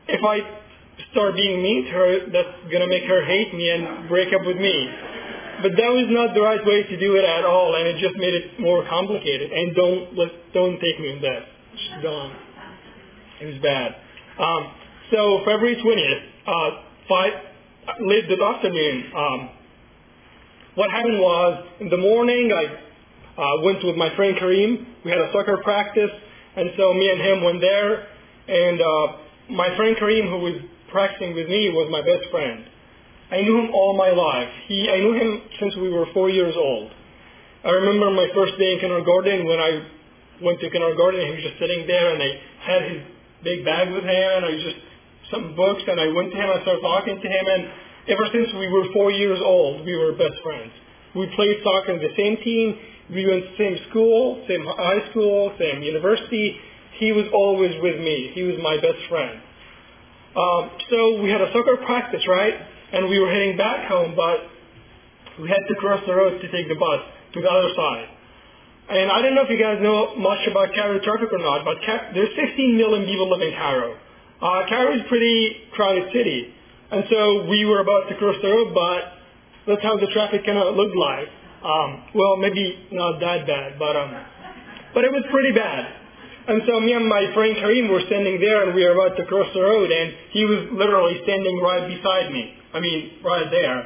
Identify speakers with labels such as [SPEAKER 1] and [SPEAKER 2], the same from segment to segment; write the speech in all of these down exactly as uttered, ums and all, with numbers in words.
[SPEAKER 1] if I start being mean to her, that's going to make her hate me and break up with me. But that was not the right way to do it at all, and it just made it more complicated. And don't let, don't take me in that. She's gone. It was bad. Um, so February twentieth, uh, five, late this afternoon, um, what happened was, in the morning, I uh, went with my friend Kareem. We had a soccer practice, and so me and him went there. And uh, my friend Kareem, who was practicing with me, was my best friend. I knew him all my life. He, I knew him since we were four years old. I remember my first day in kindergarten when I went to kindergarten. He was just sitting there, and I had his big bag with him, and I just some books, and I went to him. I started talking to him, and ever since we were four years old, we were best friends. We played soccer in the same team. We went to the same school, same high school, same university. He was always with me. He was my best friend. Um, so we had a soccer practice, right? And we were heading back home, but we had to cross the road to take the bus to the other side. And I don't know if you guys know much about Cairo traffic or not, but Ca- there's fifteen million people live in Cairo. Uh, Cairo is a pretty crowded city. And so we were about to cross the road, but that's how the traffic kind of looked like. Um, well, maybe not that bad, but um, but it was pretty bad. And so me and my friend Kareem were standing there, and we were about to cross the road, and he was literally standing right beside me. I mean, right there.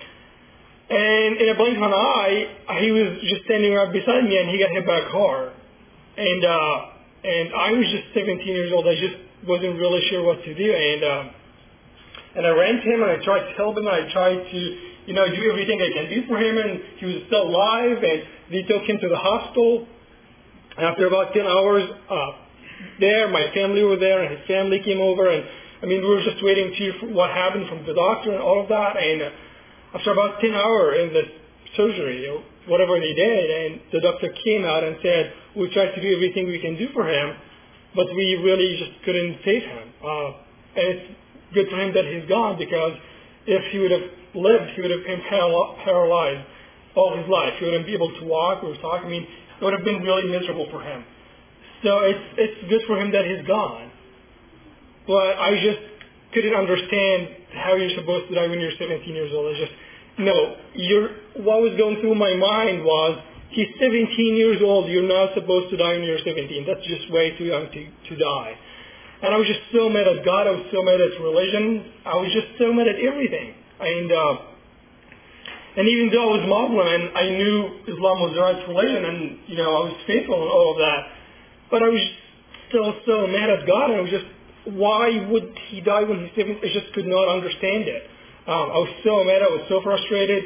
[SPEAKER 1] And in a blink of an eye, he was just standing right beside me, and he got hit by a car. And uh, and I was just seventeen years old. I just wasn't really sure what to do. And uh, and I ran to him, and I tried to help him. And I tried to, you know, do everything I can do for him. And he was still alive, and they took him to the hospital. And after about ten hours uh, there, my family were there, and his family came over. And I mean, we were just waiting to hear what happened from the doctor and all of that. And uh, after about ten hours in the surgery, or whatever they did, and the doctor came out and said, we tried to do everything we can do for him, but we really just couldn't save him. Uh, and it's good for him that he's gone, because if he would have lived, he would have been paralyzed all his life. He wouldn't be able to walk or talk. I mean, it would have been really miserable for him. So it's it's good for him that he's gone. But I just couldn't understand how you're supposed to die when you're seventeen years old. I just, no, you're, what was going through my mind was, he's seventeen years old, you're not supposed to die when you're seventeen. That's just way too young to, to die. And I was just so mad at God, I was so mad at religion, I was just so mad at everything. And uh, and even though I was Muslim and I knew Islam was the right religion, and you know, I was faithful and all of that, but I was still so mad at God, and I was just, why would he die when he's seventeen? I just could not understand it. Um, I was so mad, I was so frustrated.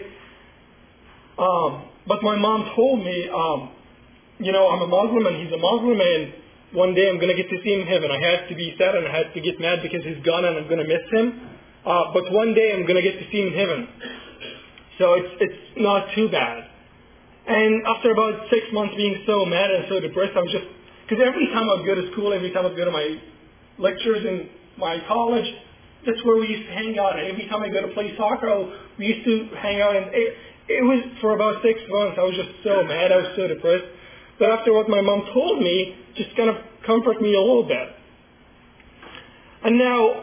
[SPEAKER 1] Um, but my mom told me, um, you know, I'm a Muslim and he's a Muslim, and one day I'm going to get to see him in heaven. I had to be sad and I had to get mad because he's gone and I'm going to miss him. Uh, but one day I'm going to get to see him in heaven. So it's it's not too bad. And after about six months being so mad and so depressed, I was just, because every time I would go to school, every time I would go to my lectures in my college, that's where we used to hang out. And every time I go to play soccer, we used to hang out. And it, it was for about six months. I was just so mad. I was so depressed. But after what my mom told me, just kind of comforted me a little bit. And now,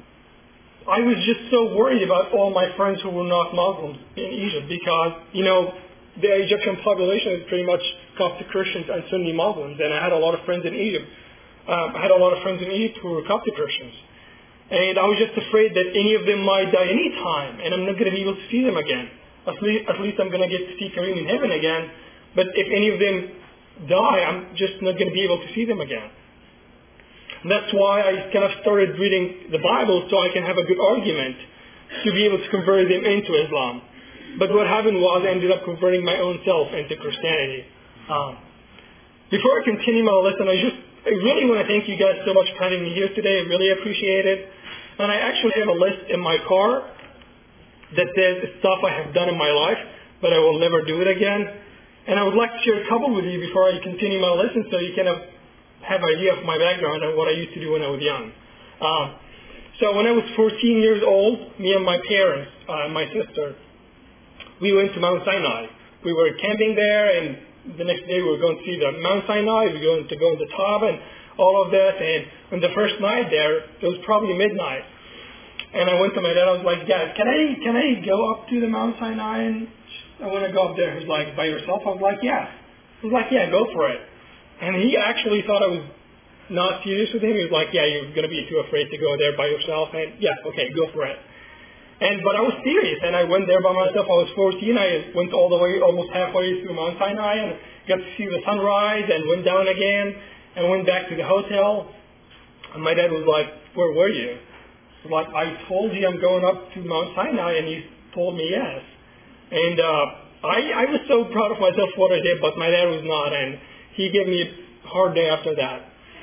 [SPEAKER 1] I was just so worried about all my friends who were not Muslims in Egypt, because, you know, the Egyptian population is pretty much Coptic Christians and Sunni Muslims. And I had a lot of friends in Egypt. Um, I had a lot of friends in Egypt who were Coptic Christians. And I was just afraid that any of them might die any time, and I'm not going to be able to see them again. At least, at least I'm going to get to see Kareem in heaven again. But if any of them die, I'm just not going to be able to see them again. And that's why I kind of started reading the Bible, so I can have a good argument to be able to convert them into Islam. But what happened was I ended up converting my own self into Christianity. Um, before I continue my lesson, I just I really want to thank you guys so much for having me here today. I really appreciate it. And I actually have a list in my car that says stuff I have done in my life, but I will never do it again. And I would like to share a couple with you before I continue my lesson, so you can have, have an idea of my background and what I used to do when I was young. Um, so when I was fourteen years old, me and my parents, uh, my sister, we went to Mount Sinai. We were camping there, and the next day we were going to see the Mount Sinai. We were going to go on the top, and all of that. And on the first night there, it was probably midnight. And I went to my dad. I was like, Dad, can I can I go up to the Mount Sinai? And I want to go up there. He was like, by yourself? I was like, yeah. He was like, yeah, go for it. And he actually thought I was not serious with him. He was like, yeah, you're going to be too afraid to go there by yourself. And yeah, okay, go for it. And but I was serious, and I went there by myself. I was fourteen. I went all the way, almost halfway through Mount Sinai, and got to see the sunrise, and went down again, and went back to the hotel. And my dad was like, "Where were you?" I was like, "I told you I'm going up to Mount Sinai," and he told me yes. And uh, I, I was so proud of myself for what I did, but my dad was not, and he gave me a hard day after that.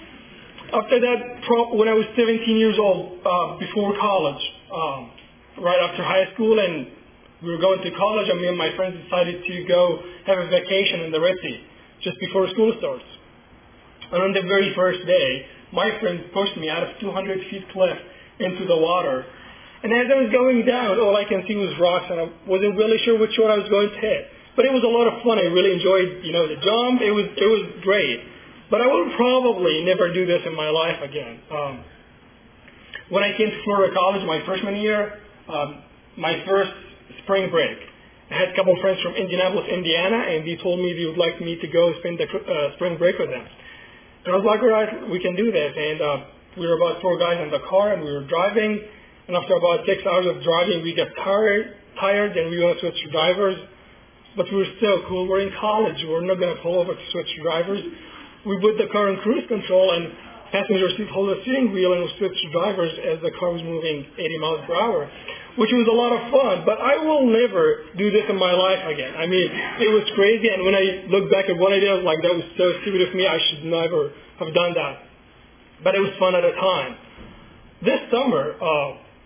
[SPEAKER 1] After that, when I was seventeen years old, uh, before college. Um, right after high school, and we were going to college, and me and my friends decided to go have a vacation in the Red Sea just before school starts. And on the very first day, my friend pushed me out of two hundred feet cliff into the water. And as I was going down, all I can see was rocks, and I wasn't really sure which one I was going to hit. But it was a lot of fun. I really enjoyed, you know, the jump. It was it was great. But I will probably never do this in my life again. Um, when I came to Florida College my freshman year, Um, my first spring break, I had a couple of friends from Indianapolis, Indiana, and they told me they would like me to go spend the uh, spring break with them. And I was like, all right, we can do this. And uh, we were about four guys in the car, and we were driving. And after about six hours of driving, we got tired, tired, and we wanted to switch drivers. But we were still cool. We're in college. We're not going to pull over to switch drivers. We put the car in cruise control, and passenger seat hold the steering wheel, and we switched drivers as the car was moving eighty miles per hour, which was a lot of fun. But I will never do this in my life again. I mean, it was crazy, and when I look back at what I did, I was like, that was so stupid of me. I should never have done that. But it was fun at the time. This summer, uh,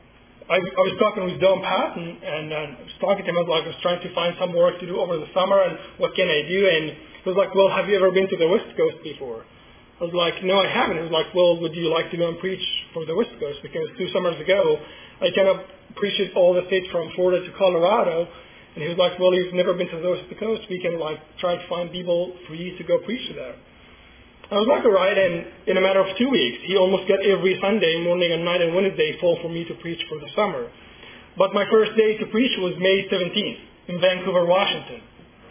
[SPEAKER 1] I, I was talking with Don Patton, and uh, I was talking to him. I was like, I was trying to find some work to do over the summer, and what can I do? And he was like, well, have you ever been to the West Coast before? I was like, no, I haven't. He was like, well, would you like to go and preach for the West Coast? Because two summers ago, I kind of preached all the states from Florida to Colorado. And he was like, well, you've never been to the West Coast. We can, like, try to find people for you to go preach to there. I was like, all right. And in a matter of two weeks, he almost got every Sunday morning and night and Wednesday full for me to preach for the summer. But my first day to preach was May seventeenth in Vancouver, Washington.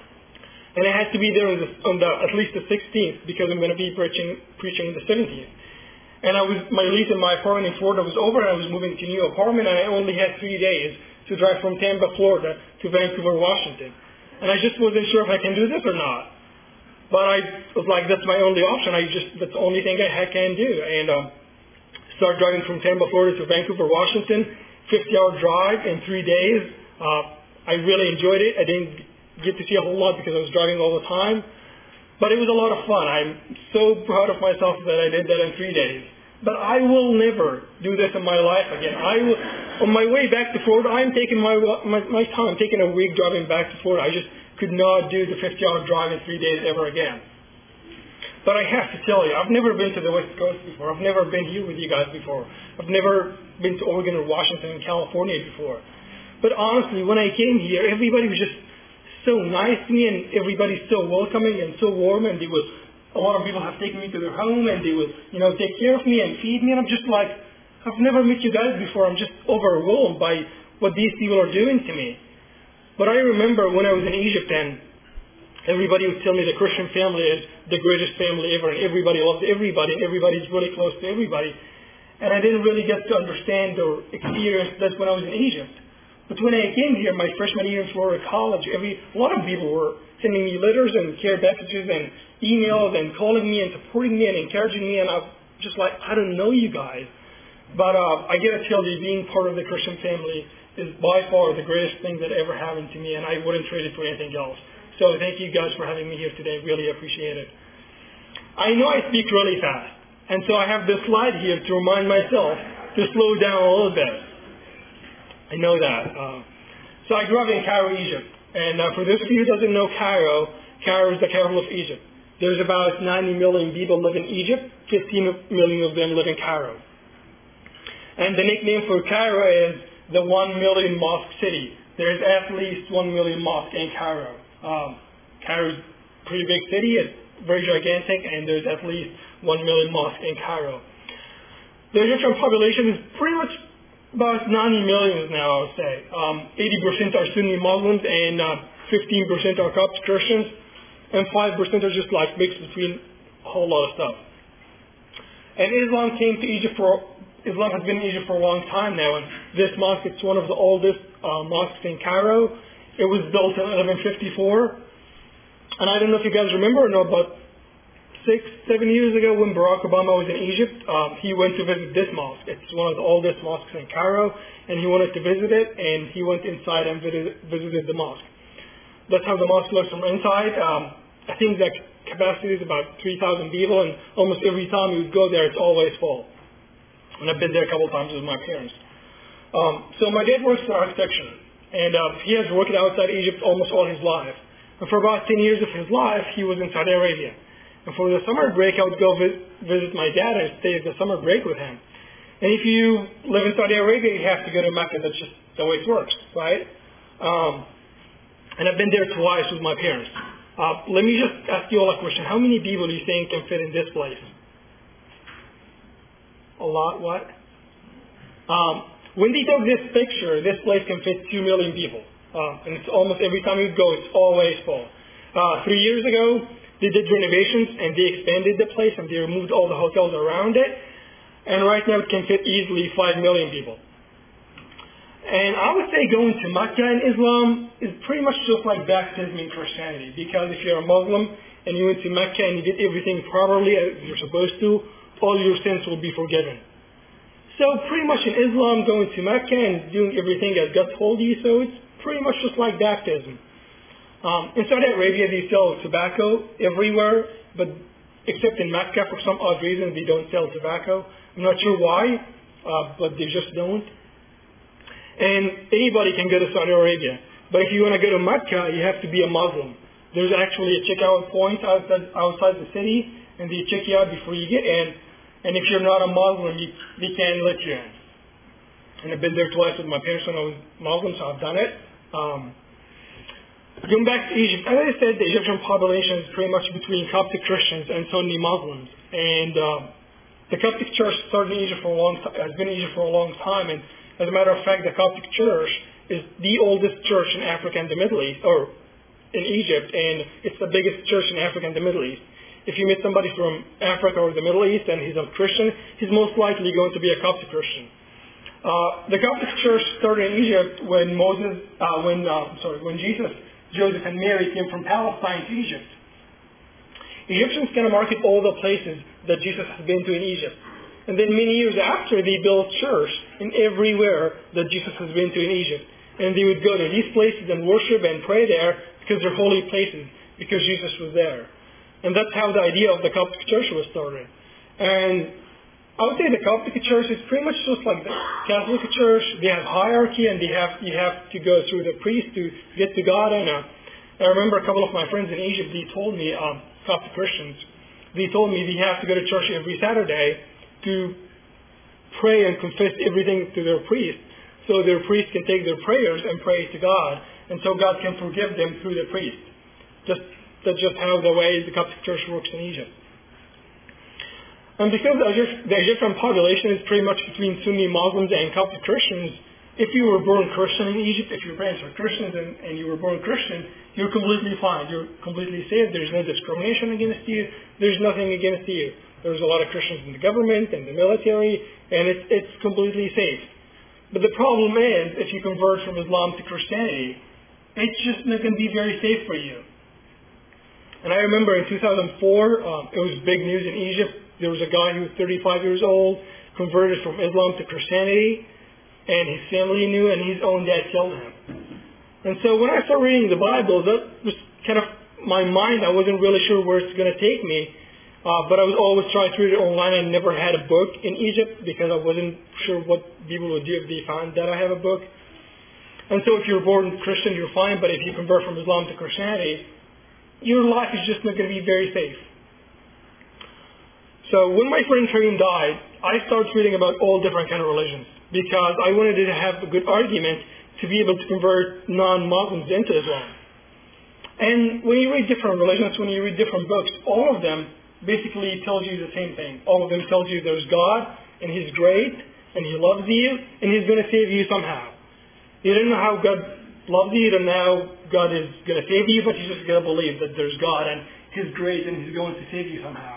[SPEAKER 1] And I had to be there on, the, on the, at least the sixteenth because I'm going to be preaching, preaching on the seventeenth. And I was, my lease in my apartment in Florida was over, and I was moving to a new apartment, and I only had three days to drive from Tampa, Florida to Vancouver, Washington. And I just wasn't sure if I can do this or not. But I was like, that's my only option. I just, that's the only thing I can do. And um, started driving from Tampa, Florida to Vancouver, Washington, fifty-hour drive in three days. Uh, I really enjoyed it. I didn't get to see a whole lot because I was driving all the time. But it was a lot of fun. I'm so proud of myself that I did that in three days. But I will never do this in my life again. I will, on my way back to Florida, I'm taking my, my, my time, I'm taking a week driving back to Florida. I just could not do the fifty-hour drive in three days ever again. But I have to tell you, I've never been to the West Coast before. I've never been here with you guys before. I've never been to Oregon or Washington and California before. But honestly, when I came here, everybody was just so nice to me, and everybody's so welcoming and so warm, and they will, a lot of people have taken me to their home, and they will, you know, take care of me and feed me, and I'm just like, I've never met you guys before. I'm just overwhelmed by what these people are doing to me. But I remember when I was in Egypt, and everybody would tell me the Christian family is the greatest family ever, and everybody loves everybody, and everybody's really close to everybody. And I didn't really get to understand or experience that when I was in Egypt. But when I came here, my freshman year in Florida College, every a lot of people were sending me letters and care packages and emails and calling me and supporting me and encouraging me, and I'm just like, I don't know you guys. But uh, I gotta tell you, being part of the Christian family is by far the greatest thing that ever happened to me, and I wouldn't trade it for anything else. So thank you guys for having me here today. Really appreciate it. I know I speak really fast, and so I have this slide here to remind myself to slow down a little bit. I know that. Uh, so I grew up in Cairo, Egypt. And uh, for those of you who doesn't know Cairo, Cairo is the capital of Egypt. There's about ninety million people live in Egypt. fifteen million of them live in Cairo. And the nickname for Cairo is the one million mosque city. There's at least one million mosques in Cairo. Um, Cairo is a pretty big city. It's very gigantic, and there's at least one million mosques in Cairo. The Egyptian population is pretty much about ninety million now, I would say. Um, eighty percent are Sunni Muslims, and uh, fifteen percent are Coptic Christians, and five percent are just like mixed between a whole lot of stuff. And Islam came to Egypt for, Islam has been in Egypt for a long time now, and this mosque, it's one of the oldest uh, mosques in Cairo. It was built in eleven fifty-four, and I don't know if you guys remember or no, but six, seven years ago when Barack Obama was in Egypt, um, he went to visit this mosque. It's one of the oldest mosques in Cairo, and he wanted to visit it, and he went inside and visited, visited the mosque. That's how the mosque looks from inside. Um, I think the capacity is about three thousand people, and almost every time you would go there, it's always full. And I've been there a couple of times with my parents. Um, so my dad works in architecture, and uh, he has worked outside Egypt almost all his life. And for about ten years of his life, he was in Saudi Arabia. And for the summer break, I would go vis- visit my dad and stay the summer break with him. And if you live in Saudi Arabia, you have to go to Mecca. That's just the way it works, right? Um, and I've been there twice with my parents. Uh, let me just ask you all a question. How many people do you think can fit in this place? A lot, what? Um, when they took this picture, this place can fit two million people. Uh, and it's almost every time you go, it's always full. Uh, three years ago, they did renovations and they expanded the place and they removed all the hotels around it. And right now it can fit easily five million people. And I would say going to Mecca in Islam is pretty much just like baptism in Christianity. Because if you're a Muslim and you went to Mecca and you did everything properly as you're supposed to, all your sins will be forgiven. So pretty much in Islam, going to Mecca and doing everything as God told you, so it's pretty much just like baptism. Um, in Saudi Arabia, they sell tobacco everywhere, but except in Mecca, for some odd reason, they don't sell tobacco. I'm not sure why, uh, but they just don't. And anybody can go to Saudi Arabia. But if you want to go to Mecca, you have to be a Muslim. There's actually a checkout point outside, outside the city, and they check you out before you get in. And if you're not a Muslim, you, they can't let you in. And I've been there twice with my parents when I was Muslim, so I've done it. Um, Going back to Egypt, as I said, the Egyptian population is pretty much between Coptic Christians and Sunni Muslims. And uh, the Coptic Church started in Egypt for a long time, has been in Egypt for a long time. And as a matter of fact, the Coptic Church is the oldest church in Africa and the Middle East, or in Egypt, and it's the biggest church in Africa and the Middle East. If you meet somebody from Africa or the Middle East and he's a Christian, he's most likely going to be a Coptic Christian. Uh, the Coptic Church started in Egypt when Moses, uh, when uh, sorry, when Jesus. Joseph and Mary came from Palestine to Egypt. Egyptians kind of market all the places that Jesus has been to in Egypt. And then many years after, they built church in everywhere that Jesus has been to in Egypt. And they would go to these places and worship and pray there because they're holy places, because Jesus was there. And that's how the idea of the Coptic Church was started. And I would say the Coptic Church is pretty much just like the Catholic Church. They have hierarchy, and they have you have to go through the priest to get to God. And uh, I remember a couple of my friends in Egypt. They told me, um, Coptic Christians, they told me they have to go to church every Saturday to pray and confess everything to their priest, so their priest can take their prayers and pray to God, and so God can forgive them through the priest. Just that's just how the way the Coptic Church works in Egypt. And because the Egyptian population is pretty much between Sunni Muslims and Coptic Christians, if you were born Christian in Egypt, if your parents were Christians and, and you were born Christian, you're completely fine. You're completely safe. There's no discrimination against you. There's nothing against you. There's a lot of Christians in the government and the military, and it's, it's completely safe. But the problem is, if you convert from Islam to Christianity, it's just not going to be very safe for you. And I remember in two thousand four, um, it was big news in Egypt. There was a guy who was thirty-five years old, converted from Islam to Christianity, and his family knew, and his own dad killed him. And so when I started reading the Bible, that was kind of my mind. I wasn't really sure where it's going to take me, uh, but I was always trying to read it online. I never had a book in Egypt because I wasn't sure what people would do if they found that I have a book. And so if you're born Christian, you're fine, but if you convert from Islam to Christianity, your life is just not going to be very safe. So when my friend Kareem died, I started reading about all different kind of religions because I wanted to have a good argument to be able to convert non-Muslims into Islam. And when you read different religions, when you read different books, all of them basically tells you the same thing. All of them tells you there's God, and He's great, and He loves you, and He's going to save you somehow. You don't know how God loves you, you don't know how God is going to save you, but you just got to believe that there's God, and He's great, and He's going to save you somehow.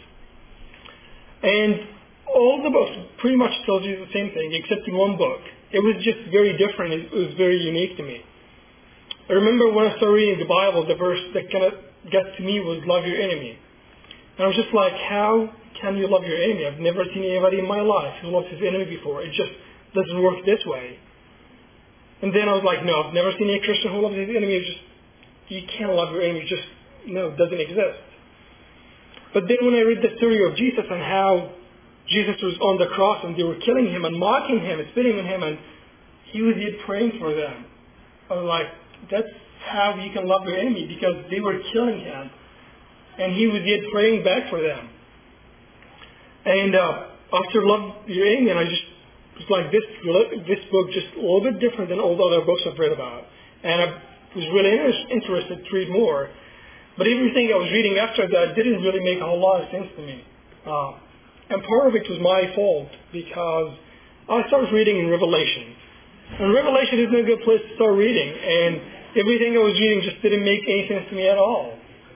[SPEAKER 1] And all the books pretty much tells you the same thing, except in one book. It was just very different. It was very unique to me. I remember when I started reading the Bible, the verse that kind of got to me was love your enemy. And I was just like, how can you love your enemy? I've never seen anybody in my life who loves his enemy before. It just doesn't work this way. And then I was like, no, I've never seen a Christian who loves his enemy. It's just, you can't love your enemy. It just, no, it doesn't exist. But then when I read the story of Jesus and how Jesus was on the cross and they were killing him and mocking him and spitting on him, and he was yet praying for them, I was like, that's how you can love your enemy, because they were killing him and he was yet praying back for them. And uh, after Love Your Enemy, and I just was like, this this book just a little bit different than all the other books I've read about. And I was really inter- interested to read more. But everything I was reading after that didn't really make a whole lot of sense to me. Uh, and part of it was my fault, because I started reading in Revelation. And Revelation isn't a good place to start reading. And everything I was reading just didn't make any sense to me at all.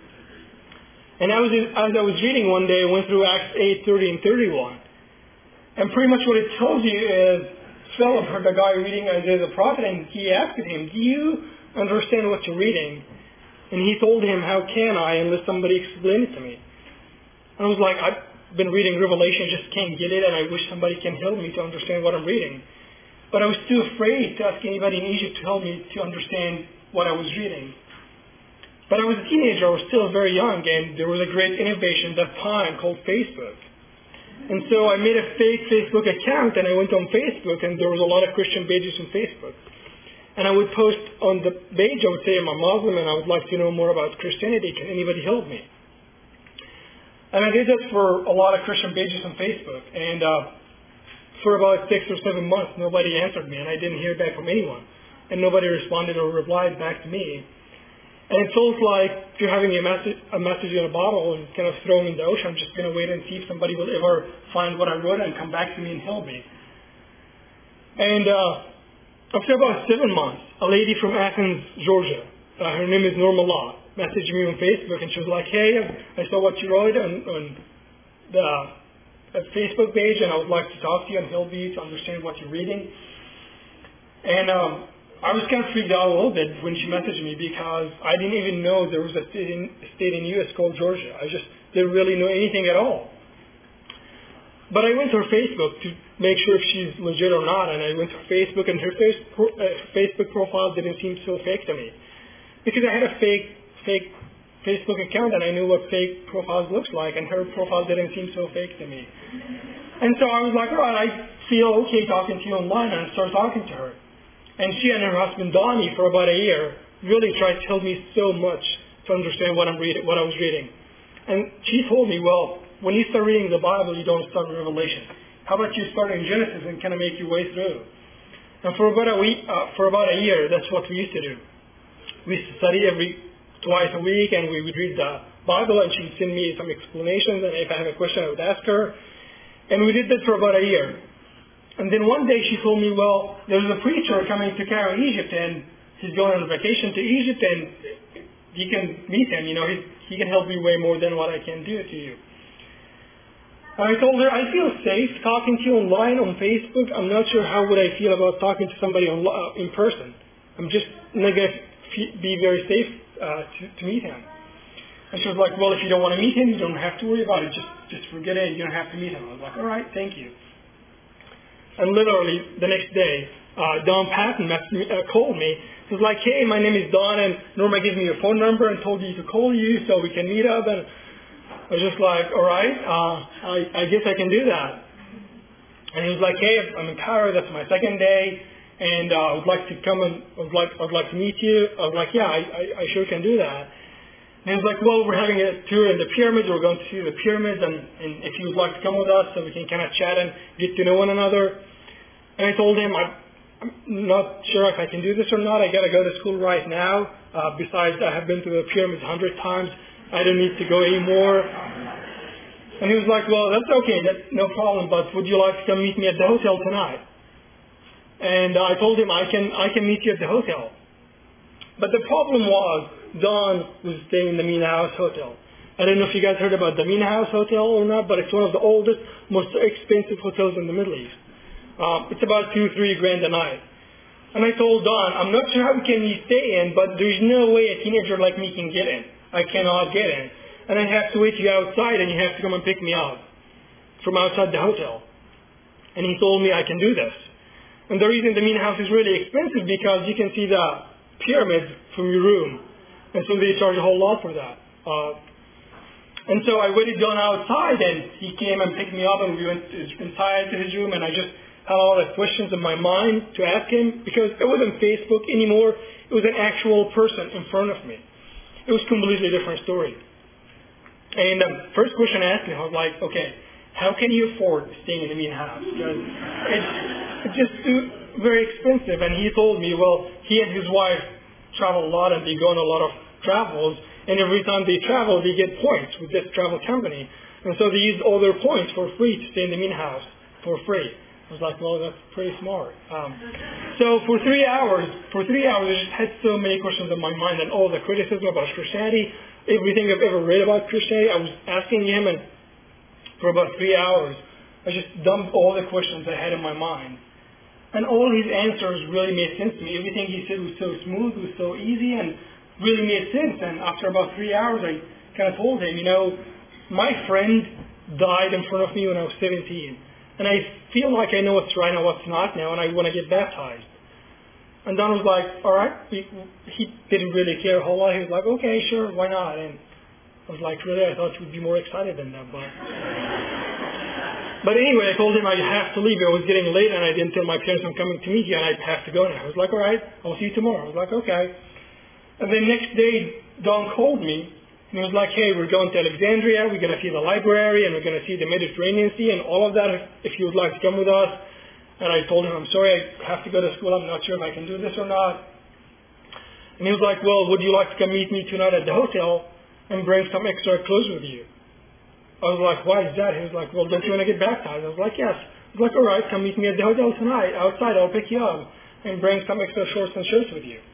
[SPEAKER 1] And I was, as I was reading one day, I went through Acts eight, thirty, and thirty-one. And pretty much what it tells you is, Philip heard the guy reading Isaiah the prophet, and he asked him, do you understand what you're reading? And he told him, how can I unless somebody explain it to me? And I was like, I've been reading Revelation, just can't get it, and I wish somebody can help me to understand what I'm reading. But I was too afraid to ask anybody in Egypt to help me to understand what I was reading. But I was a teenager, I was still very young, and there was a great innovation at that time called Facebook. And so I made a fake Facebook account, and I went on Facebook, and there was a lot of Christian pages on Facebook. And I would post on the page, I would say, I'm a Muslim, and I would like to know more about Christianity. Can anybody help me? And I did that for a lot of Christian pages on Facebook. And uh, for about six or seven months, nobody answered me, and I didn't hear back from anyone. And nobody responded or replied back to me. And it feels like you're having a message, a message in a bottle and kind of throwing in the ocean. I'm just going to wait and see if somebody will ever find what I wrote and come back to me and help me. And uh, after about seven months, a lady from Athens, Georgia, uh, her name is Norma Law, messaged me on Facebook, and she was like, hey, I saw what you wrote on, on the uh, Facebook page, and I would like to talk to you and help you to understand what you're reading. And um, I was kind of freaked out a little bit when she messaged me, because I didn't even know there was a state in, state in U S called Georgia. I just didn't really know anything at all. But I went to her Facebook to make sure if she's legit or not, and I went to her Facebook, and her face, uh, Facebook profile didn't seem so fake to me. Because I had a fake fake Facebook account, and I knew what fake profiles looks like, and her profile didn't seem so fake to me. And so I was like, all right, I feel okay talking to you online, and I started talking to her. And she and her husband, Donnie, for about a year, really tried to help me so much to understand what I'm reading, what I was reading. And she told me, well, when you start reading the Bible, you don't start with Revelation. How about you start in Genesis and kind of make your way through? And for about a week, uh, for about a year, that's what we used to do. We used to study every twice a week, and we would read the Bible, and she would send me some explanations, and if I had a question, I would ask her. And we did that for about a year. And then one day she told me, well, there's a preacher coming to Cairo, Egypt, and he's going on vacation to Egypt, and you can meet him. You know, he, he can help you way more than what I can do to you. And I told her, I feel safe talking to you online on Facebook. I'm not sure how would I feel about talking to somebody on, uh, in person. I'm just not going to f- be very safe uh, to, to meet him. And she was like, well, if you don't want to meet him, you don't have to worry about it. Just, just forget it. You don't have to meet him. I was like, all right, thank you. And literally, the next day, uh, Don Patton me, uh, called me. He was like, hey, my name is Don, and Norma gave me your phone number and told me to call you so we can meet up. And I was just like, all right, uh, I, I guess I can do that. And he was like, hey, I'm in Cairo. That's my second day, and uh, I would like to come and I would like, I would like to meet you. I was like, yeah, I, I, I sure can do that. And he was like, well, we're having a tour in the pyramids. We're going to see the pyramids, and, and if you would like to come with us so we can kind of chat and get to know one another. And I told him, I, I'm not sure if I can do this or not. I got to go to school right now. Uh, besides, I have been to the pyramids a hundred times. I don't need to go anymore. And he was like, well, that's okay, that's no problem, but would you like to come meet me at the hotel tonight? And I told him, I can I can meet you at the hotel. But the problem was, Don was staying in the Mina House Hotel. I don't know if you guys heard about the Mina House Hotel or not, but it's one of the oldest, most expensive hotels in the Middle East. Um, it's about two, three grand a night. And I told Don, I'm not sure how can you stay in, but there's no way a teenager like me can get in. I cannot get in. And I have to wait to go outside, and you have to come and pick me up from outside the hotel. And he told me I can do this. And the reason the Mina House is really expensive because you can see the pyramids from your room. And so they charge a whole lot for that. Uh, and so I waited Don outside, and he came and picked me up, and we went inside to his room, and I just had all the questions in my mind to ask him, because it wasn't Facebook anymore. It was an actual person in front of me. It was a completely different story. And the first question I asked him, I was like, okay, how can you afford staying in the Mina House? Because it's, it's just too, very expensive. And he told me, well, he and his wife travel a lot, and they go on a lot of travels. And every time they travel, they get points with this travel company. And so they use all their points for free to stay in the Mina House for free. I was like, well, that's pretty smart. Um, so for three hours, for three hours, I just had so many questions in my mind, and all the criticism about Christianity, everything I've ever read about Christianity, I was asking him, and for about three hours, I just dumped all the questions I had in my mind. And all his answers really made sense to me. Everything he said was so smooth, was so easy, and really made sense. And after about three hours, I kind of told him, you know, my friend died in front of me when I was seventeen. And I feel like I know what's right and what's not now, and I want to get baptized. And Don was like, all right. He, he didn't really care a whole lot. He was like, okay, sure, why not? And I was like, really? I thought you would be more excited than that. But but anyway, I told him I have to leave. It was getting late, and I didn't tell my parents I'm coming to meet you, and I have to go now. I was like, all right, I'll see you tomorrow. I was like, okay. And then next day, Don called me, and he was like, hey, we're going to Alexandria. We're going to see the library, and we're going to see the Mediterranean Sea, and all of that, if, if you would like to come with us. And I told him, I'm sorry, I have to go to school. I'm not sure if I can do this or not. And he was like, well, would you like to come meet me tonight at the hotel and bring some extra clothes with you? I was like, why is that? He was like, well, don't you want to get baptized? I was like, yes. I was like, all right, come meet me at the hotel tonight. Outside, I'll pick you up and bring some extra shorts and shirts with you.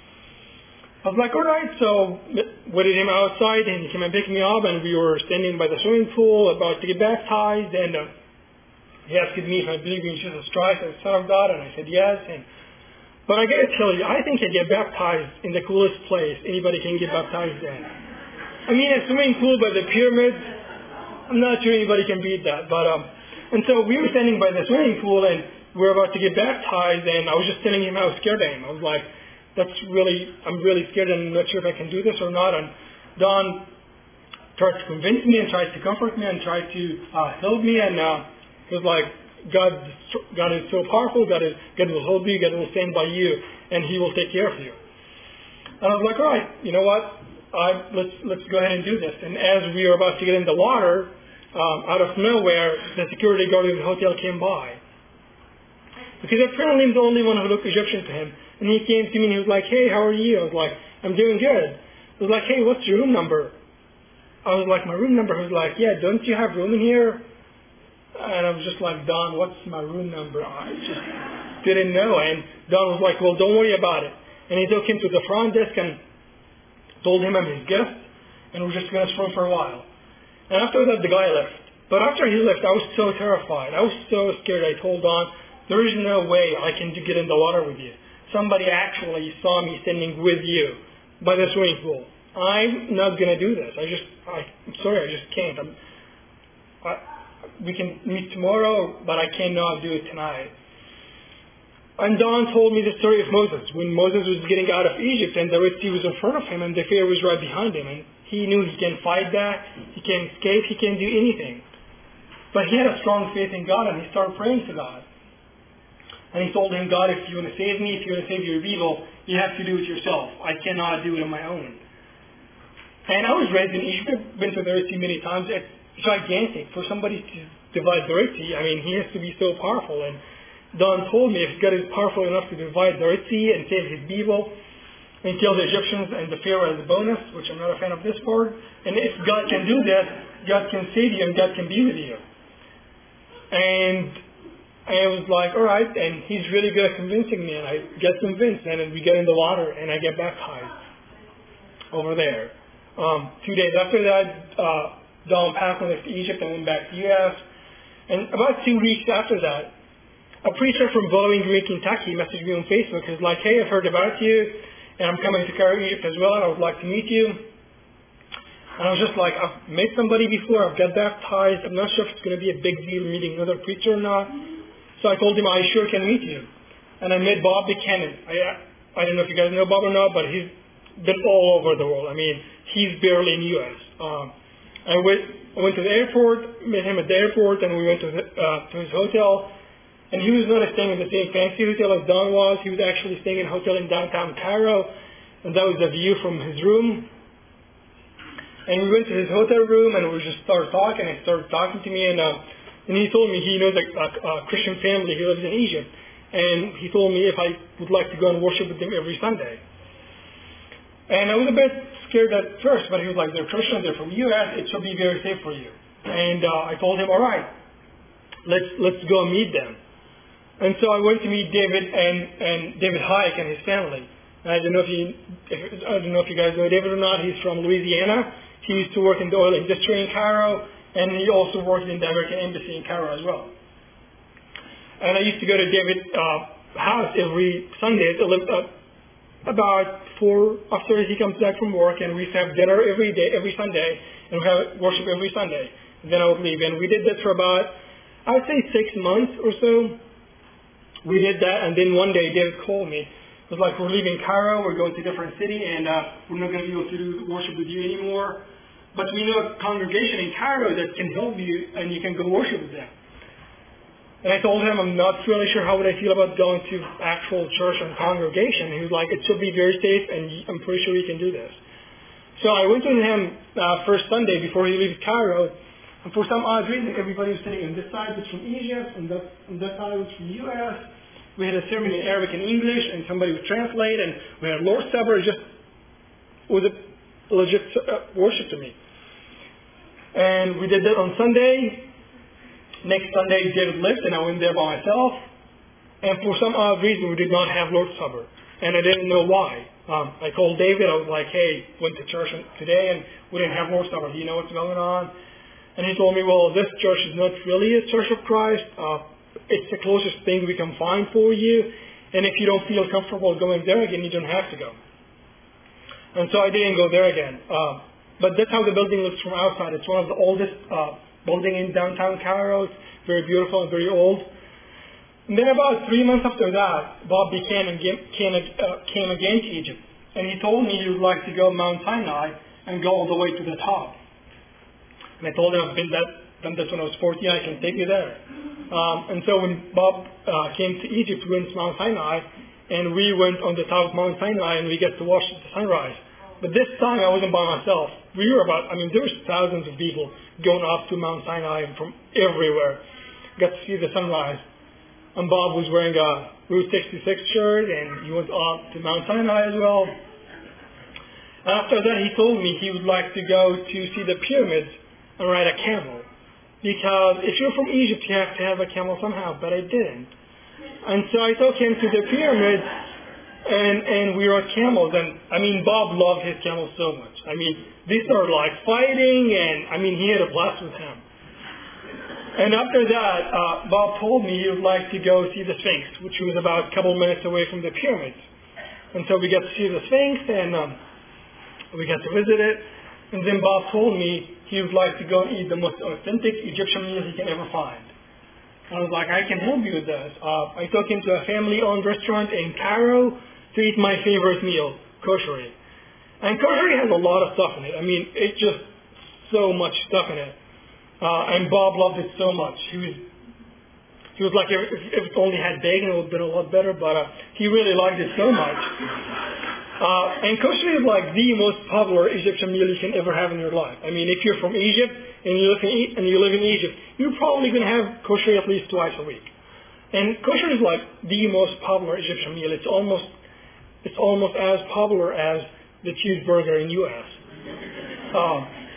[SPEAKER 1] I was like, all right. So waited him outside, and he came and picked me up, and we were standing by the swimming pool about to get baptized, and uh, he asked me if I believe in Jesus Christ as the Son of God, and I said yes. And but I got to tell you, I think I get baptized in the coolest place anybody can get baptized in. I mean, a swimming pool by the pyramids, I'm not sure anybody can beat that. But um, and so we were standing by the swimming pool, and we were about to get baptized, and I was just telling him how scared I am. I was like, that's really, I'm really scared, and I'm not sure if I can do this or not. And Don tried to convince me and tried to comfort me and tried to uh, help me, and uh, he was like, God, God is so powerful. God, is, God will hold you. God will stand by you, and He will take care of you. And I was like, all right, you know what? I, let's let's go ahead and do this. And as we were about to get in the water, um, out of nowhere, the security guard of the hotel came by. Because apparently I'm the only one who looked Egyptian to him. And he came to me and he was like, hey, how are you? I was like, I'm doing good. He was like, hey, what's your room number? I was like, my room number? He was like, yeah, don't you have room in here? And I was just like, Don, what's my room number? I just didn't know. And Don was like, well, don't worry about it. And he took him to the front desk and told him I'm his guest, and we're just going to swim for a while. And after that, the guy left. But after he left, I was so terrified. I was so scared. I told Don, there is no way I can get in the water with you. Somebody actually saw me standing with you by the swimming pool. I'm not going to do this. I just, I, I'm sorry, I just can't. I'm, I, we can meet tomorrow, but I cannot do it tonight. And Don told me the story of Moses, when Moses was getting out of Egypt and the Red Sea was in front of him and the Pharaoh was right behind him. And he knew he can fight back, he can escape, he can do anything. But he had a strong faith in God, and he started praying to God. And he told him, God, if you want to save me, if you want to save your people, you have to do it yourself. I cannot do it on my own. And I was raised in Egypt. I've been to the Red Sea many times. It's gigantic. For somebody to divide the Red Sea, I mean, he has to be so powerful. And Don told me if God is powerful enough to divide the Red Sea and save his people and kill the Egyptians and the Pharaoh as a bonus, which I'm not a fan of this part, and if God can do that, God can save you and God can be with you. And I was like, all right, and he's really good at convincing me, and I get convinced, and then we get in the water, and I get baptized over there. Um, two days after that, uh, Don passed on to Egypt and went back to the U S, and about two weeks after that, a preacher from Bowling Green, Kentucky messaged me on Facebook. He's like, hey, I've heard about you, and I'm coming to Cairo, Egypt as well, and I would like to meet you. And I was just like, I've met somebody before, I've got baptized, I'm not sure if it's going to be a big deal meeting another preacher or not. So I told him I sure can meet you. And I met Bob Buchanan. I, I don't know if you guys know Bob or not, but he's been all over the world. I mean, he's barely in the U S. Um, I, went, I went to the airport, met him at the airport, and we went to, the, uh, to his hotel. And he was not staying in the same fancy hotel as Don was. He was actually staying in a hotel in downtown Cairo, and that was the view from his room. And we went to his hotel room, and we just started talking, and he started talking to me, and uh, and he told me he knows a, a, a Christian family. He lives in Egypt, and he told me if I would like to go and worship with them every Sunday. And I was a bit scared at first, but he was like, they're Christian, they're from the U S, it should be very safe for you. And uh, I told him, all right, let's let's go meet them. And so I went to meet David and, and David Hayek and his family. And I don't know if you if, I don't know if you guys know David or not. He's from Louisiana. He used to work in the oil industry in Cairo, and he also worked in the American Embassy in Cairo as well. And I used to go to David's uh, house every Sunday uh, about four after he comes back from work, and we used to have dinner every day, every Sunday, and we have worship every Sunday. And then I would leave, and we did that for about, I would say, six months or so. We did that, and then one day David called me. It was like, we're leaving Cairo, we're going to a different city, and uh, we're not going to be able to do worship with you anymore. But we know a congregation in Cairo that can help you, and you can go worship with them. And I told him I'm not really sure how would I feel about going to actual church and congregation. He was like, it should be very safe, and I'm pretty sure you can do this. So I went with him uh, first Sunday before he leaves Cairo, and for some odd reason, everybody was sitting on this side was from Egypt, and that, and that side was from the U S. We had a ceremony in Arabic and English, and somebody would translate, and we had Lord's Supper. It just was a legit uh, worship to me. And we did that on Sunday. Next Sunday, David left, and I went there by myself. And for some odd reason, we did not have Lord's Supper, and I didn't know why. Um, I called David. I was like, hey, went to church today, and we didn't have Lord's Supper. Do you know what's going on? And he told me, well, this church is not really a Church of Christ. Uh, it's the closest thing we can find for you. And if you don't feel comfortable going there again, you don't have to go. And so I didn't go there again. Uh, but that's how the building looks from outside. It's one of the oldest uh, building in downtown Cairo. It's very beautiful and very old. And then about three months after that, Bob Buchanan came, uh, came again to Egypt. And he told me he would like to go to Mount Sinai and go all the way to the top. And I told him I've been that, done this when I was fourteen, I can take you there. Um, and so when Bob uh, came to Egypt, we went to Mount Sinai, and we went on the top of Mount Sinai, and we got to watch the sunrise. But this time I wasn't by myself. We were about, I mean, there was thousands of people going up to Mount Sinai from everywhere. Got to see the sunrise. And Bob was wearing a Route sixty-six shirt, and he went up to Mount Sinai as well. After that, he told me he would like to go to see the pyramids and ride a camel. Because if you're from Egypt, you have to have a camel somehow, but I didn't. And so I took him to the pyramids, and, and we rode camels. And, I mean, Bob loved his camels so much. I mean, they started, like, fighting, and, I mean, he had a blast with him. And after that, uh, Bob told me he would like to go see the Sphinx, which was about a couple minutes away from the pyramids. And so we got to see the Sphinx, and um, we got to visit it. And then Bob told me he would like to go and eat the most authentic Egyptian meal he can ever find. I was like, I can help you with this. Uh, I took him to a family-owned restaurant in Cairo to eat my favorite meal, kosher. And kosher has a lot of stuff in it. I mean, it's just so much stuff in it. Uh, and Bob loved it so much. He was he was like, if, if it only had bacon, it would have been a lot better. But uh, he really liked it so much. Uh, and kosher is like the most popular Egyptian meal you can ever have in your life. I mean, if you're from Egypt and you live in, and you live in Egypt, you're probably going to have kosher at least twice a week. And kosher is like the most popular Egyptian meal. It's almost it's almost as popular as the cheeseburger in U S. Um,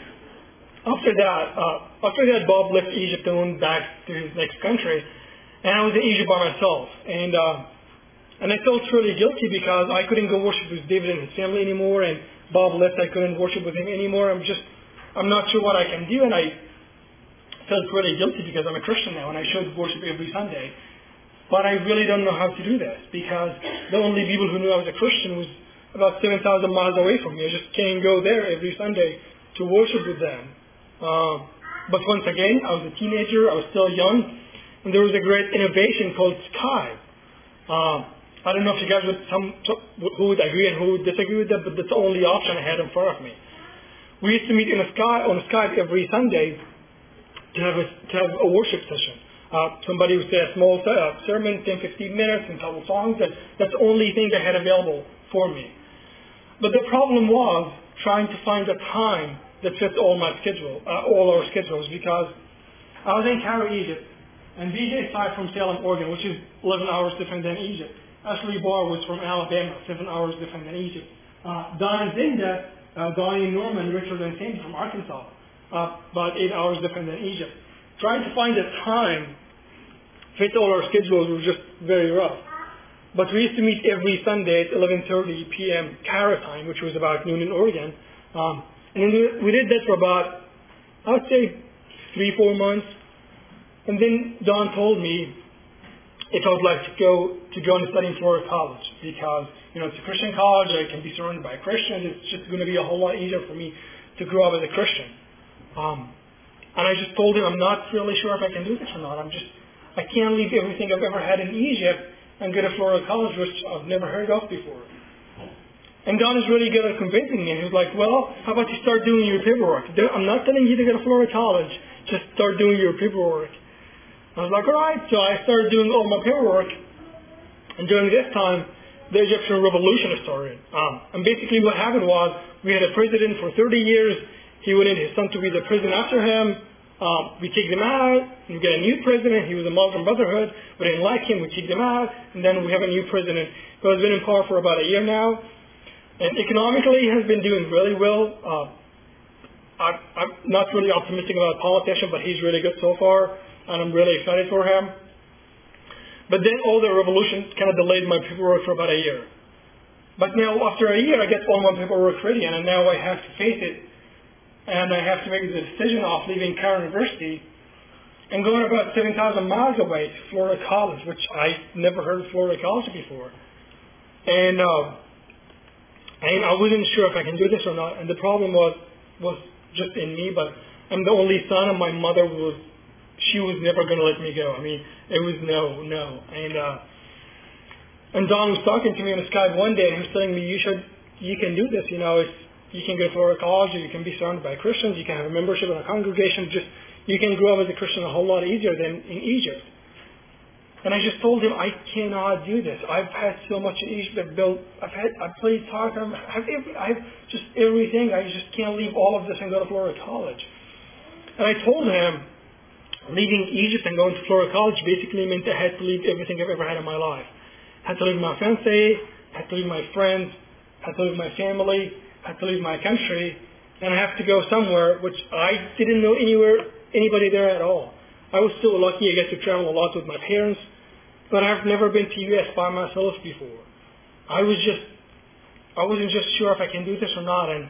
[SPEAKER 1] after that, uh, after that, Bob left Egypt and went back to his next country, and I was in Egypt by myself. And uh, and I felt really guilty because I couldn't go worship with David and his family anymore, and Bob left. I couldn't worship with him anymore. I'm just I'm not sure what I can do, and I felt really guilty because I'm a Christian now, and I should worship every Sunday. But I really don't know how to do this because the only people who knew I was a Christian was about seven thousand miles away from me. I just can't go there every Sunday to worship with them. Uh, but once again, I was a teenager. I was still young. And there was a great innovation called Skype. Uh, I don't know if you guys would, some, who would agree and who would disagree with that, but that's the only option I had in front of me. We used to meet in a Skype, on Skype every Sunday to have a, to have a worship session. Uh, somebody would say a small uh, sermon, ten, fifteen minutes, and couple songs. And that's the only thing they had available for me. But the problem was trying to find a time that fits all my schedule, uh, all our schedules, because I was in Cairo, Egypt, and B J Sy from Salem, Oregon, which is eleven hours different than Egypt. Ashley Barr was from Alabama, seven hours different than Egypt. Uh, Don and Zinda, uh, Donnie and Norman, Richard and Sandy from Arkansas, uh, about eight hours different than Egypt. Trying to find a time fit all our schedules was just very rough. But we used to meet every Sunday at eleven thirty p.m. Cairo time, which was about noon in Oregon. Um, and we, we did that for about, I would say, three, four months. And then Don told me if I would like to go to go and study in Florida College because, you know, it's a Christian college. I can be surrounded by Christians. It's just going to be a whole lot easier for me to grow up as a Christian. Um, and I just told him I'm not really sure if I can do this or not. I'm just, I can't leave everything I've ever had in Egypt and go to Florida College, which I've never heard of before. And Don is really good at convincing me. And he was like, well, how about you start doing your paperwork? I'm not telling you to go to Florida College. Just start doing your paperwork. I was like, all right. So I started doing all my paperwork. And during this time, the Egyptian Revolution started. Um, and basically what happened was we had a president for thirty years. He wanted his son to be the president after him. Um, we kicked him out. We got a new president. He was a Muslim Brotherhood. We didn't like him. We kicked him out. And then we have a new president who has been in power for about a year now. And economically, he has been doing really well. Uh, I, I'm not really optimistic about politician, but he's really good so far. And I'm really excited for him. But then all the revolution kind of delayed my paperwork for about a year. But now, after a year, I get all my paperwork ready. And now I have to face it. And I have to make the decision of leaving Cairo University and going about seven thousand miles away to Florida College, which I never heard of Florida College before. And, uh, and I wasn't sure if I can do this or not. And the problem was, was just in me, but I'm the only son, and my mother was, she was never going to let me go. I mean, it was no, no. And, uh, and Don was talking to me on Skype one day, and he was telling me, you should, you can do this, you know, it's, you can go to Florida College, you can be surrounded by Christians, you can have a membership in a congregation, just, you can grow up as a Christian a whole lot easier than in Egypt. And I just told him, I cannot do this. I've had so much in Egypt. I've built, I've had, I've played soccer, I've, every, I've just everything. I just can't leave all of this and go to Florida College. And I told him, leaving Egypt and going to Florida College basically meant I had to leave everything I've ever had in my life. I had to leave my fiancé, I had to leave my friends, I had to leave my family, I had to leave my country, and I have to go somewhere which I didn't know anywhere, anybody there at all. I was still lucky. I get to travel a lot with my parents, but I've never been to U S by myself before. I was just, I wasn't just sure if I can do this or not, and,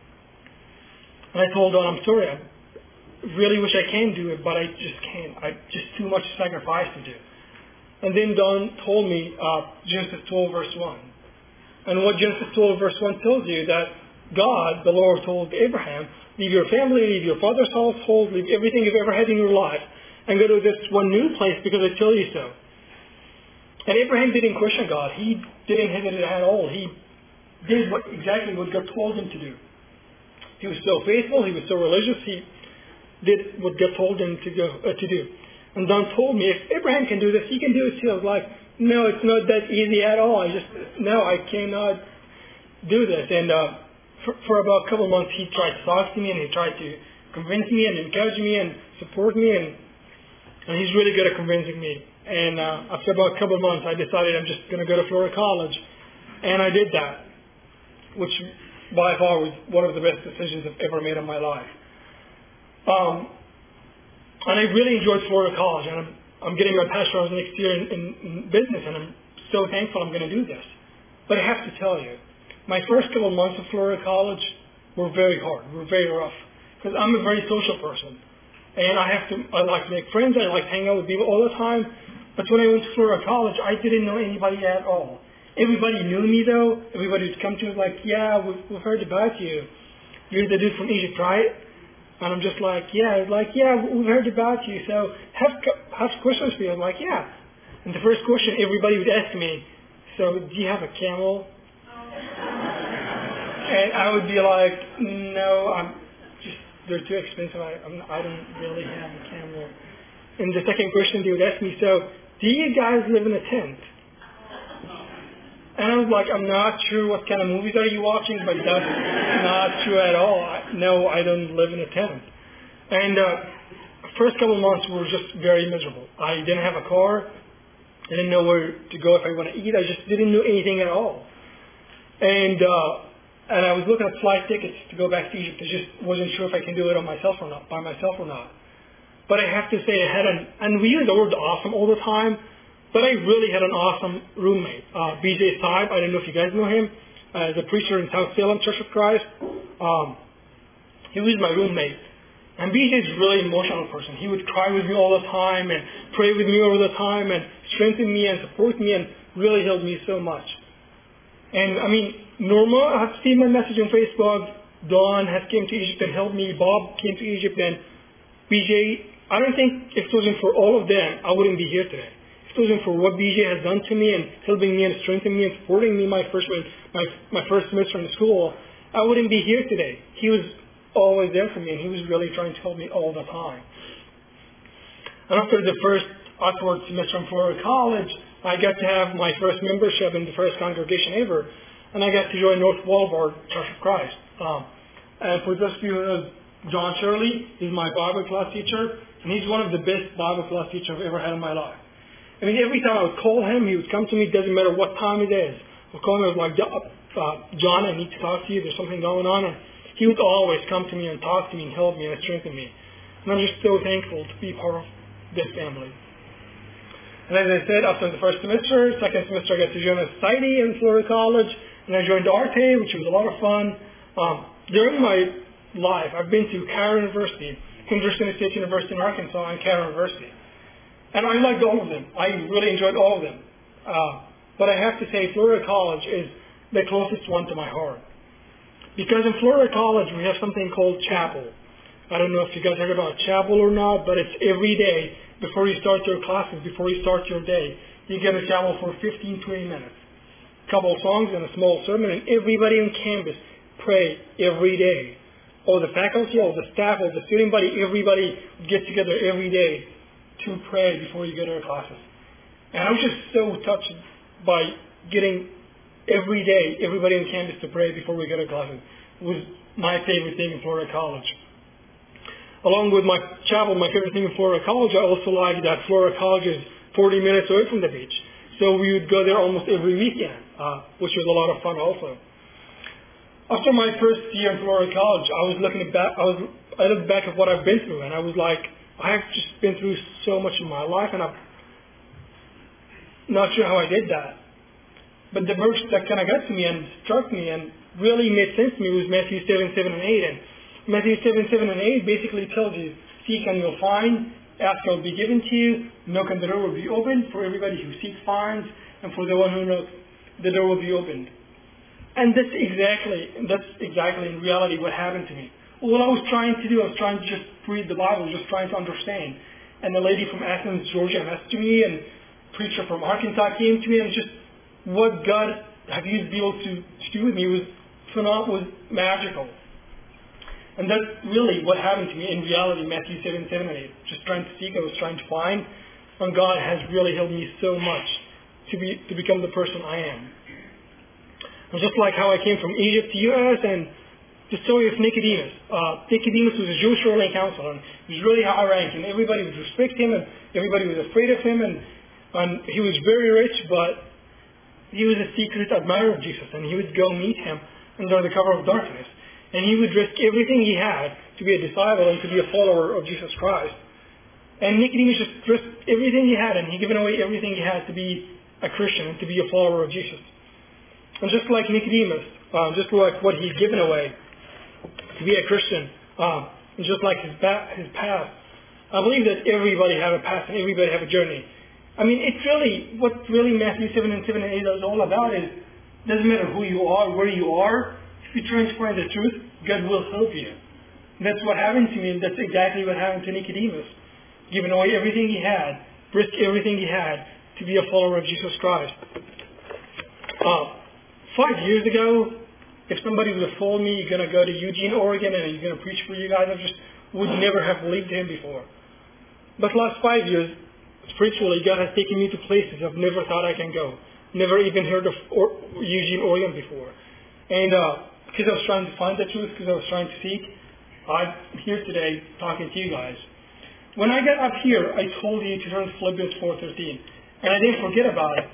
[SPEAKER 1] and I told Don, I'm sorry, I really wish I can do it, but I just can't. I just too much sacrifice to do. And then Don told me uh, Genesis twelve verse one. And what Genesis twelve verse one tells you, that God, the Lord, told Abraham, leave your family, leave your father's household, leave everything you've ever had in your life, and go to this one new place because I tell you so. And Abraham didn't question God. He didn't hesitate at all. He did what, exactly what God told him to do. He was so faithful. He was so religious. He did what God told him to go uh, to do. And Don told me, if Abraham can do this, he can do it too. I was like, no, it's not that easy at all. I just, no, I cannot do this. And uh, for, for about a couple of months, he tried to talk to me, and he tried to convince me and encourage me and support me. And, and he's really good at convincing me. And uh, after about a couple of months, I decided I'm just going to go to Florida College. And I did that, which by far was one of the best decisions I've ever made in my life. Um, and I really enjoyed Florida College, and I'm, I'm getting my bachelor's next year in, in, in business, and I'm so thankful I'm going to do this. But I have to tell you, my first couple of months of Florida College were very hard, were very rough, because I'm a very social person, and I have to, I like to make friends, I like to hang out with people all the time. But when I went to Florida College, I didn't know anybody at all. Everybody knew me though. Everybody would come to me like, yeah, we've, we've heard about you. You're the dude from Egypt, right? And I'm just like, yeah. Like, yeah, we've heard about you. So have, have questions for you. I'm like, yeah. And the first question everybody would ask me, so do you have a camel? And I would be like, no, I'm just, they're too expensive. I, I'm, I don't really have a camel. And the second question they would ask me, so do you guys live in a tent? And I was like, I'm not sure what kind of movies are you watching, but that's not true at all. I, no, I don't live in a tent. And uh, first couple of months were just very miserable. I didn't have a car. I didn't know where to go if I want to eat. I just didn't know anything at all. And uh, and I was looking at flight tickets to go back to Egypt. I just wasn't sure if I can do it on myself or not, by myself or not. But I have to say I had an, and we use the word awesome all the time, but I really had an awesome roommate. Uh, B J Saib, I don't know if you guys know him, uh, as a preacher in South Salem Church of Christ. Um, he was my roommate. And B J is a really emotional person. He would cry with me all the time and pray with me all the time and strengthen me and support me and really helped me so much. And I mean, Norma has seen my message on Facebook. Dawn has came to Egypt and helped me. Bob came to Egypt and B J, I don't think if it wasn't for all of them, I wouldn't be here today. If it wasn't for what B J has done to me and helping me and strengthening me and supporting me my first my my first semester in school, I wouldn't be here today. He was always there for me, and he was really trying to help me all the time. And after the first outward semester in Florida College, I got to have my first membership in the first congregation ever, and I got to join North Boulevard Church of Christ. Um, and for those of you who know John Shirley, he's my Bible class teacher, and he's one of the best Bible class teachers I've ever had in my life. I mean, every time I would call him, he would come to me. It doesn't matter what time it is. I would call him. I was like, uh, John, I need to talk to you. There's something going on. And he would always come to me and talk to me and help me and strengthen me. And I'm just so thankful to be part of this family. And as I said, after the first semester, second semester, I got to join a society in Florida College. And I joined Arte, which was a lot of fun. Um, during my life, I've been to Cairo University, Henderson State University in Arkansas, and Cairo University. And I liked all of them. I really enjoyed all of them. Uh, but I have to say Florida College is the closest one to my heart. Because in Florida College, we have something called chapel. I don't know if you guys heard about chapel or not, but it's every day before you start your classes, before you start your day. You get a chapel for fifteen, twenty minutes. A couple of songs and a small sermon, and everybody on campus pray every day. All the faculty, all the staff, all the student body, everybody get together every day to pray before you go to your classes. And I was just so touched by getting every day everybody on campus to pray before we go to classes. It was my favorite thing in Florida College. Along with my chapel, my favorite thing in Florida College, I also like that Florida College is forty minutes away from the beach. So we would go there almost every weekend, uh, which was a lot of fun also. After my first year in Florida College, I was looking back, I was, I looked back at what I've been through, and I was like, I've just been through so much in my life, and I'm not sure how I did that. But the verse that kind of got to me and struck me and really made sense to me was Matthew seven, seven, and eight. And Matthew seven, seven, and eight basically tells you, seek and you'll find, ask and it will be given to you, knock and the door will be opened. For everybody who seeks finds, and for the one who knocks, the door will be opened. And that's exactly, that's exactly in reality what happened to me. What I was trying to do, I was trying to just read the Bible, just trying to understand. And the lady from Athens, Georgia, messaged me, and a preacher from Arkansas came to me, and just what God had used to be able to, to do with me was phenomenal, was magical. And that's really what happened to me in reality, Matthew seven, seven, and eight. Just trying to seek, I was trying to find, and God has really helped me so much to be to become the person I am. And just like how I came from Egypt to U S and the story of Nicodemus. Uh, Nicodemus was a Jewish ruling counselor, and he was really high ranking. Everybody would respect him, and everybody was afraid of him. And And he was very rich, but he was a secret admirer of Jesus, and he would go meet him under the cover of darkness. And he would risk everything he had to be a disciple and to be a follower of Jesus Christ. And Nicodemus just risked everything he had, and he given away everything he had to be a Christian and to be a follower of Jesus. And just like Nicodemus, uh, just like what he'd given away to be a Christian, uh, and just like his, ba- his past, I believe that everybody have a past and everybody have a journey. I mean, it's really, what really Matthew seven and seven and eight is all about is, it doesn't matter who you are, where you are, if you try to find the truth, God will help you. And that's what happened to me, and that's exactly what happened to Nicodemus. Giving away everything he had, risk everything he had to be a follower of Jesus Christ. Uh, five years ago, if somebody would have told me you're going to go to Eugene, Oregon, and you're going to preach for you guys, I just would never have believed him before. But the last five years, spiritually, God has taken me to places I've never thought I can go. Never even heard of or- Eugene, Oregon before. And uh, because I was trying to find the truth, because I was trying to seek, I'm here today talking to you guys. When I got up here, I told you to turn to Philippians four thirteen. And I didn't forget about it.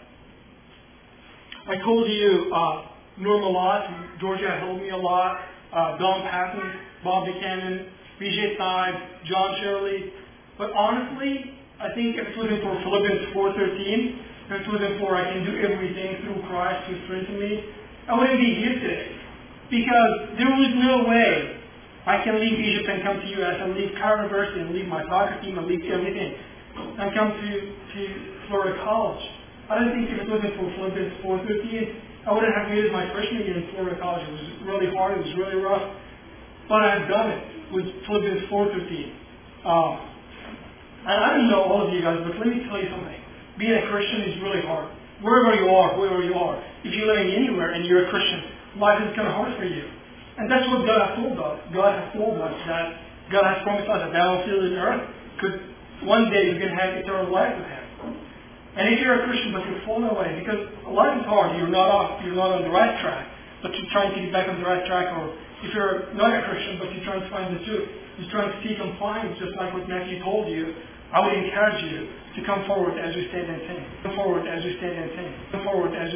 [SPEAKER 1] I told you uh, Norma Lott, Georgia helped me a lot, uh, Don Patton, Bob Buchanan, B J Sides, John Shirley. But honestly, I think if it wasn't for Philippians four thirteen, if it wasn't for I can do everything through Christ who strengthens me, I wouldn't be here today. Because there was no way I can leave Egypt and come to U S and leave Cairo University and leave my soccer team and leave everything and come to, to Florida College. I don't think if it wasn't for Philippians four thirteen, I wouldn't have made it my freshman year in Florida College. It was really hard. It was really rough. But I've done it with Philippians four thirteen. Um, and I don't know all of you guys, but let me tell you something. Being a Christian is really hard. Wherever you are, wherever you are. If you're living anywhere and you're a Christian, life is kind of hard for you. And that's what God has told us. God has told us that God has promised us a battlefield in earth. Could one day you can have eternal life with Him. And if you're a Christian but you're falling away, because life is hard, you're not off, you're not on the right track, but you're trying to get back on the right track, or if you're not a Christian but you're trying to find the truth, you're trying to seek compliance, just like what Matthew told you, I would encourage you to come forward as we stand and sing. Come forward as we stand and sing. Come forward as we